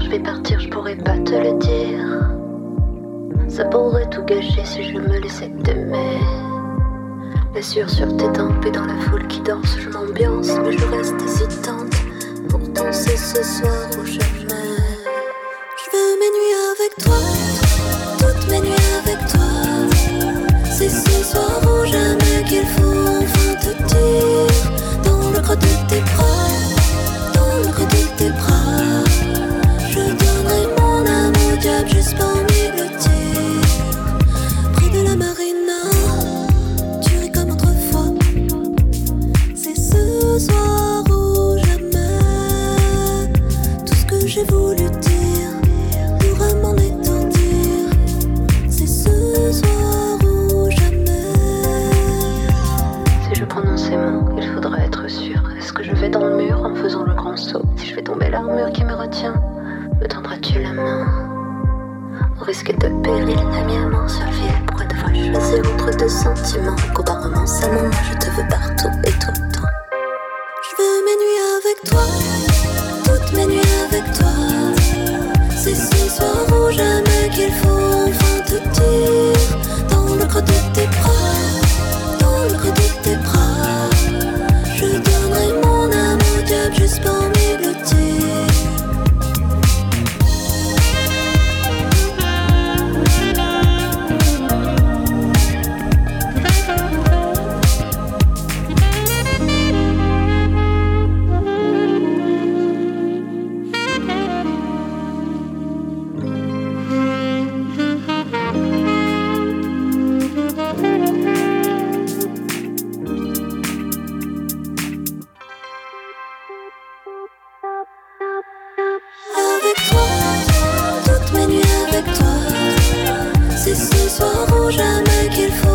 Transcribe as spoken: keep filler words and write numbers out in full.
je vais partir, je pourrais pas te le dire. Ça pourrait tout gâcher si je me laissais t'aimer. La sueur sur tes tempes et dans la foule qui danse, je m'ambiance, mais je reste hésitante. Pourtant c'est ce soir ou jamais. Je veux mes nuits avec toi, toutes mes nuits avec toi. C'est ce soir ou jamais qu'il faut enfin te dire. Dans le creux de tes bras, dans le creux de tes bras, je donnerai mon âme au diable juste pour m'églutir. Près de la marina, tu ris comme autrefois. C'est ce soir ou jamais. Tout ce que j'ai voulu dire pourra m'en étourdir. C'est ce soir ou jamais. Si je prononce ces mots, il faudra être sûr. Est-ce que je vais dans le mur en faisant le grand saut? Si je fais tomber l'armure qui me retient, me tendras-tu la main? Au risque de péril, l'ami amant seul ville pourrait devoir choisir entre deux sentiments. Comparément seulement, moi je te veux partout et tout le temps. Je veux mes nuits avec toi, toutes mes nuits avec toi. C'est ce soir ou jamais qu'il faut enfin te dire. Dans le creux de tes bras, dans le creux de tes bras, je donnerai mon âme au diable juste pour m'églutir. Avec toi, toutes mes nuits avec toi. C'est ce soir ou jamais qu'il faut